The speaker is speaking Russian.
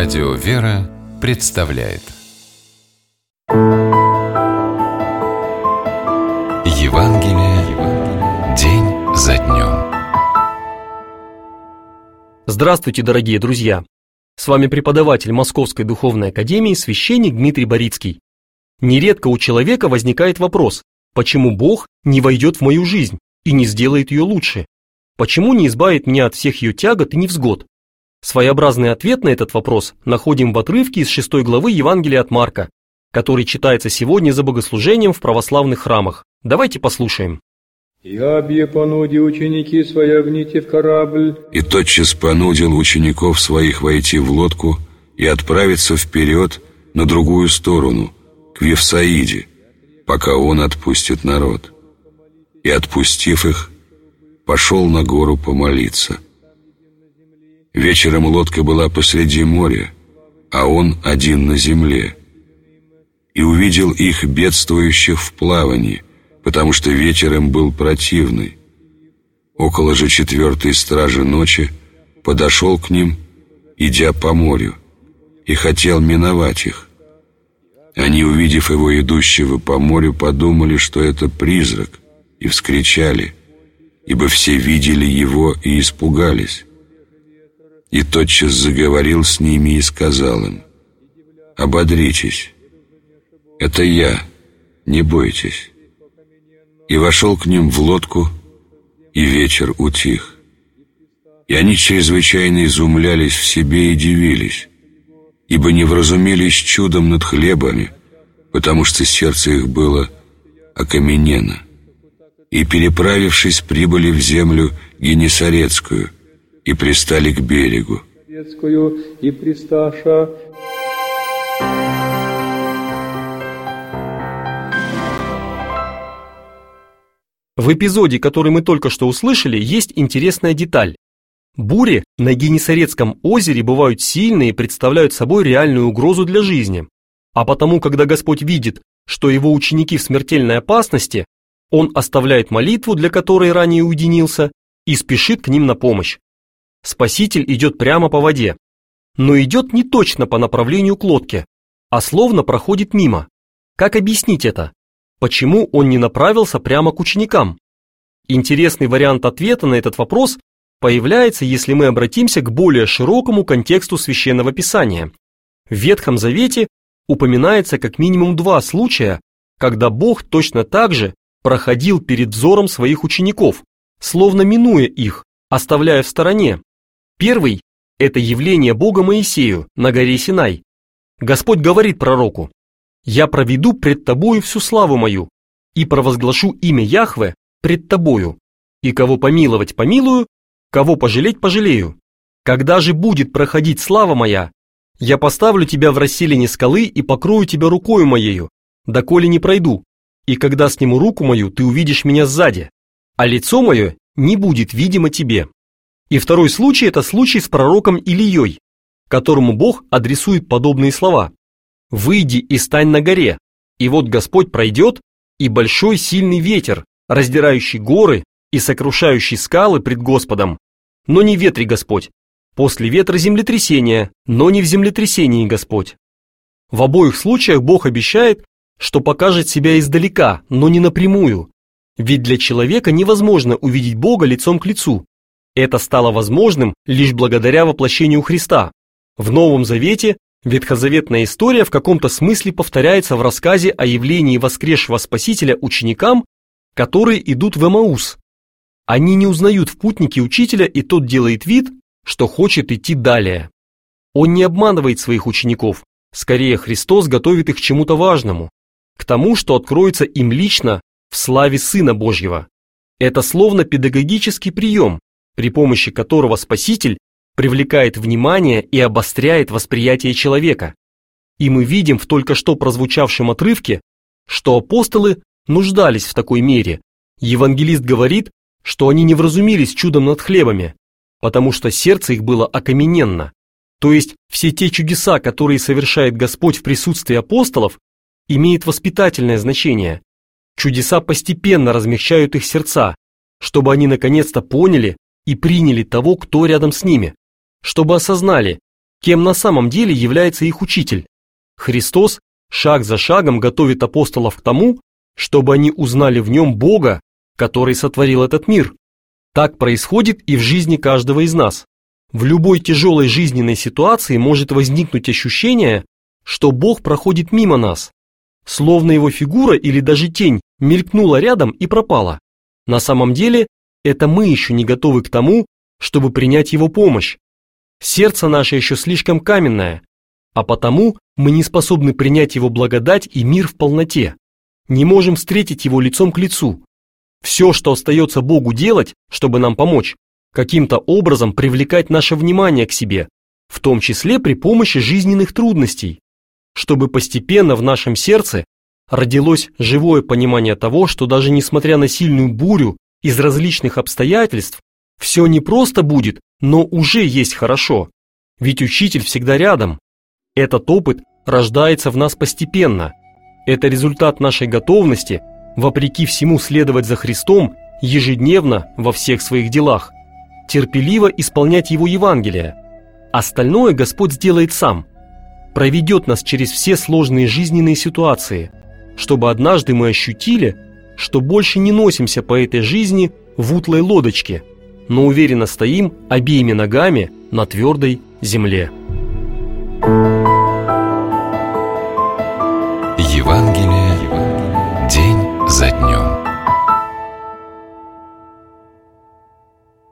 Радио «Вера» представляет Евангелие день за днем. Здравствуйте, дорогие друзья! С вами преподаватель Московской духовной академии священник Дмитрий Борицкий. Нередко у человека возникает вопрос, почему Бог не войдет в мою жизнь и не сделает ее лучше? Почему не избавит меня от всех ее тягот и невзгод? Своеобразный ответ на этот вопрос находим в отрывке из 6 главы Евангелия от Марка, который читается сегодня за богослужением в православных храмах. Давайте послушаем. «И поноди ученики свои вните в корабль». И тотчас понудил учеников своих войти в лодку и отправиться вперед на другую сторону, к Вифсаиде, пока он отпустит народ. И, отпустив их, пошел на гору помолиться. Вечером лодка была посреди моря, а он один на земле. И увидел их бедствующих в плавании, потому что ветер им был противный. Около же 4-й стражи ночи подошел к ним, идя по морю, и хотел миновать их. Они, увидев его идущего по морю, подумали, что это призрак, и вскричали, ибо все видели его и испугались. И тотчас заговорил с ними и сказал им: «Ободритесь, это я, не бойтесь». И вошел к ним в лодку, и ветер утих. И они чрезвычайно изумлялись в себе и дивились, ибо не вразумились чудом над хлебами, потому что сердце их было окаменено. И, переправившись, прибыли в землю Генесарецкую и пристали к берегу. В эпизоде, который мы только что услышали, есть интересная деталь. Бури на Генесарецком озере бывают сильные и представляют собой реальную угрозу для жизни. А потому, когда Господь видит, что его ученики в смертельной опасности, Он оставляет молитву, для которой ранее уединился, и спешит к ним на помощь. Спаситель идет прямо по воде, но идет не точно по направлению к лодке, а словно проходит мимо. Как объяснить это? Почему он не направился прямо к ученикам? Интересный вариант ответа на этот вопрос появляется, если мы обратимся к более широкому контексту Священного Писания. В Ветхом Завете упоминается как минимум 2 случая, когда Бог точно так же проходил перед взором своих учеников, словно минуя их, оставляя в стороне. Первый – это явление Бога Моисею на горе Синай. Господь говорит пророку: «Я проведу пред тобою всю славу мою, и провозглашу имя Яхве пред тобою, и кого помиловать помилую, кого пожалеть пожалею. Когда же будет проходить слава моя, я поставлю тебя в расселине скалы и покрою тебя рукою моею, доколе не пройду, и когда сниму руку мою, ты увидишь меня сзади, а лицо мое не будет видимо тебе». И второй случай – это случай с пророком Илией, которому Бог адресует подобные слова: «Выйди и стань на горе, и вот Господь пройдет, и большой сильный ветер, раздирающий горы и сокрушающий скалы пред Господом. Но не в ветре Господь, после ветра землетрясение, но не в землетрясении Господь». В обоих случаях Бог обещает, что покажет себя издалека, но не напрямую. Ведь для человека невозможно увидеть Бога лицом к лицу. Это стало возможным лишь благодаря воплощению Христа. В Новом Завете ветхозаветная история в каком-то смысле повторяется в рассказе о явлении воскресшего Спасителя ученикам, которые идут в Эмаус. Они не узнают в путнике учителя, и тот делает вид, что хочет идти далее. Он не обманывает своих учеников, скорее Христос готовит их к чему-то важному, к тому, что откроется им лично в славе Сына Божьего. Это словно педагогический прием, при помощи которого Спаситель привлекает внимание и обостряет восприятие человека. И мы видим в только что прозвучавшем отрывке, что апостолы нуждались в такой мере. Евангелист говорит, что они не вразумились чудом над хлебами, потому что сердце их было окамененно. То есть все те чудеса, которые совершает Господь в присутствии апостолов, имеют воспитательное значение. Чудеса постепенно размягчают их сердца, чтобы они наконец-то поняли и приняли того, кто рядом с ними, чтобы осознали, кем на самом деле является их учитель. Христос шаг за шагом готовит апостолов к тому, чтобы они узнали в нем Бога, который сотворил этот мир. Так происходит и в жизни каждого из нас. В любой тяжелой жизненной ситуации может возникнуть ощущение, что Бог проходит мимо нас, словно его фигура или даже тень мелькнула рядом и пропала. На самом деле, это мы еще не готовы к тому, чтобы принять его помощь. Сердце наше еще слишком каменное, а потому мы не способны принять его благодать и мир в полноте. Не можем встретить его лицом к лицу. Все, что остается Богу делать, чтобы нам помочь, каким-то образом привлекать наше внимание к себе, в том числе при помощи жизненных трудностей, чтобы постепенно в нашем сердце родилось живое понимание того, что даже несмотря на сильную бурю из различных обстоятельств, все не просто будет, но уже есть хорошо, ведь учитель всегда рядом. Этот опыт рождается в нас постепенно. Это результат нашей готовности, вопреки всему, следовать за Христом ежедневно во всех своих делах, терпеливо исполнять Его Евангелие. Остальное Господь сделает сам, проведет нас через все сложные жизненные ситуации, чтобы однажды мы ощутили, что больше не носимся по этой жизни в утлой лодочке, но уверенно стоим обеими ногами на твердой земле. Евангелие день за днем.